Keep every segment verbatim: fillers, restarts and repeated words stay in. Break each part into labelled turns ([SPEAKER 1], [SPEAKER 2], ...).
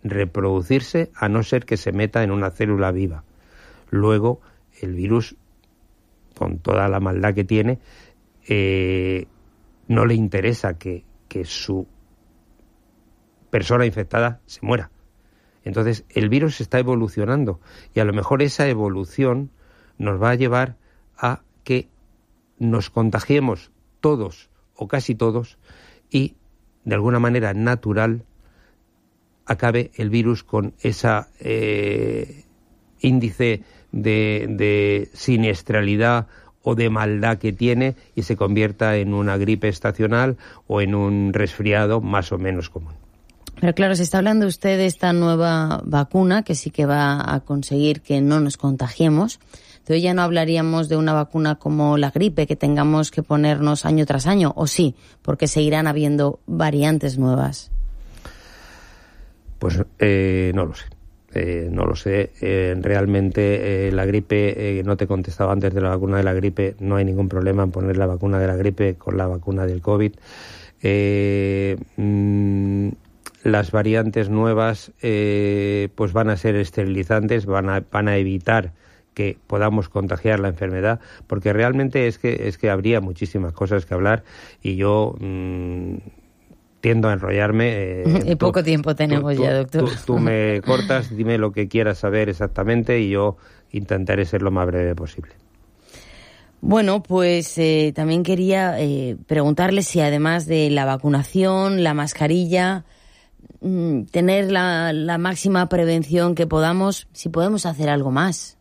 [SPEAKER 1] reproducirse a no ser que se meta en una célula viva. Luego, el virus, con toda la maldad que tiene, eh, no le interesa que, que su persona infectada se muera. Entonces, el virus está evolucionando y a lo mejor esa evolución nos va a llevar a que nos contagiemos todos o casi todos y, de alguna manera natural, acabe el virus con esa eh, índice de, de siniestralidad o de maldad que tiene y se convierta en una gripe estacional o en un resfriado más o menos común.
[SPEAKER 2] Pero claro, se está hablando usted de esta nueva vacuna que sí que va a conseguir que no nos contagiemos. Entonces ya no hablaríamos de una vacuna como la gripe que tengamos que ponernos año tras año, ¿o sí? Porque seguirán habiendo variantes nuevas.
[SPEAKER 1] Pues eh, no lo sé. Eh, no lo sé. Eh, realmente eh, la gripe, eh, no te he contestado antes de la vacuna de la gripe, no hay ningún problema en poner la vacuna de la gripe con la vacuna del COVID. Eh, mmm, las variantes nuevas eh, pues van a ser esterilizantes, van a, van a evitar que podamos contagiar la enfermedad, porque realmente es que es que habría muchísimas cosas que hablar y yo mmm, tiendo a enrollarme.
[SPEAKER 2] Eh, y poco tú, tiempo tenemos
[SPEAKER 1] tú,
[SPEAKER 2] ya, doctor.
[SPEAKER 1] Tú, tú me cortas, dime lo que quieras saber exactamente y yo intentaré ser lo más breve posible.
[SPEAKER 2] Bueno, pues eh, también quería eh, preguntarle si además de la vacunación, la mascarilla, mmm, tener la, la máxima prevención que podamos, si podemos hacer algo más.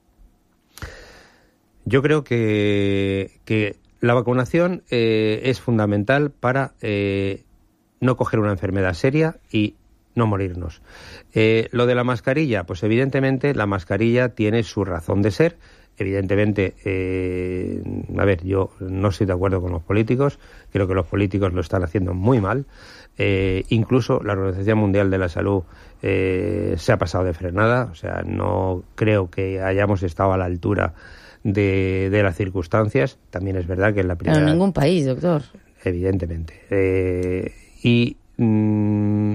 [SPEAKER 1] Yo creo que, que la vacunación eh, es fundamental para eh, no coger una enfermedad seria y no morirnos. Eh, lo de la mascarilla, pues evidentemente la mascarilla tiene su razón de ser. Evidentemente, eh, a ver, yo no estoy de acuerdo con los políticos, creo que los políticos lo están haciendo muy mal. Eh, incluso la Organización Mundial de la Salud eh, se ha pasado de frenada, o sea, no creo que hayamos estado a la altura de, de las circunstancias. También es verdad que en la primera...
[SPEAKER 2] Pero en ningún país, doctor.
[SPEAKER 1] Evidentemente. Eh, y... Mmm,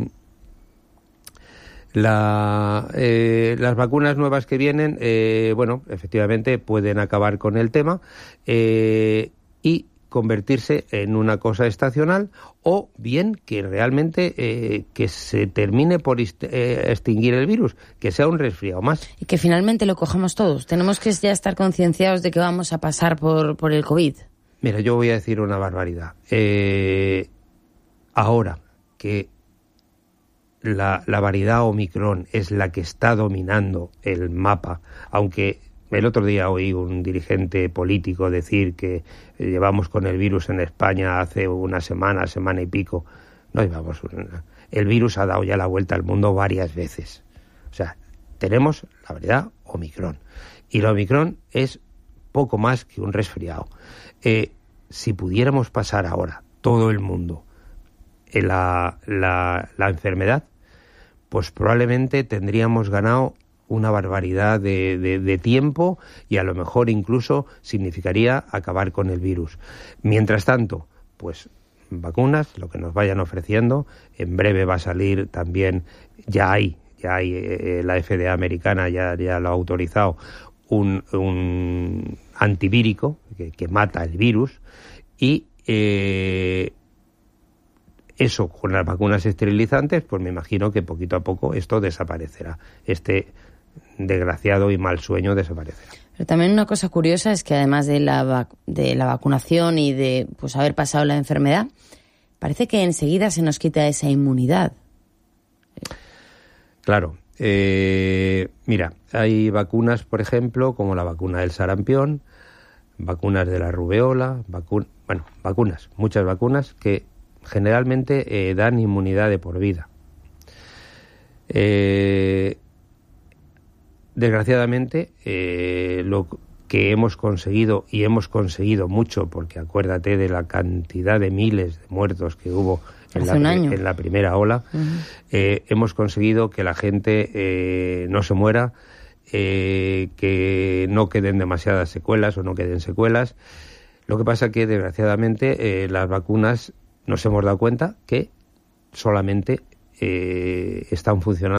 [SPEAKER 1] La, eh, las vacunas nuevas que vienen, eh, bueno, efectivamente pueden acabar con el tema eh, y convertirse en una cosa estacional, o bien que realmente eh, que se termine por est- eh, extinguir el virus, que sea un resfriado más.
[SPEAKER 2] Y que finalmente lo cojamos todos. Tenemos que ya estar concienciados de que vamos a pasar por, por el COVID.
[SPEAKER 1] Mira, yo voy a decir una barbaridad. Eh, ahora que La, la variedad Omicron es la que está dominando el mapa, aunque el otro día oí un dirigente político decir que llevamos con el virus en España hace una semana, semana y pico. No llevamos una... El virus ha dado ya la vuelta al mundo varias veces. O sea, tenemos la variedad Omicron. Y la Omicron es poco más que un resfriado. Eh, si pudiéramos pasar ahora todo el mundo en la, la, la enfermedad, pues probablemente tendríamos ganado una barbaridad de, de, de tiempo y a lo mejor incluso significaría acabar con el virus. Mientras tanto, pues vacunas, lo que nos vayan ofreciendo. En breve va a salir también, ya hay, ya hay eh, la F D A americana ya, ya lo ha autorizado, un, un antivírico que, que mata el virus y... Eh, Eso, con las vacunas esterilizantes, pues me imagino que poquito a poco esto desaparecerá. Este desgraciado y mal sueño desaparecerá.
[SPEAKER 2] Pero también una cosa curiosa es que además de la, vac- de la vacunación y de pues haber pasado la enfermedad, parece que enseguida se nos quita esa inmunidad.
[SPEAKER 1] Claro. Eh, mira, hay vacunas, por ejemplo, como la vacuna del sarampión, vacunas de la rubeola, vacu- bueno, vacunas, muchas vacunas que generalmente eh, dan inmunidad de por vida. Eh, desgraciadamente, eh, lo que hemos conseguido, y hemos conseguido mucho, porque acuérdate de la cantidad de miles de muertos que hubo en, la, en la primera ola, uh-huh. eh, hemos conseguido que la gente eh, no se muera, eh, que no queden demasiadas secuelas o no queden secuelas. Lo que pasa que, desgraciadamente, eh, las vacunas nos hemos dado cuenta que solamente eh, están funcionando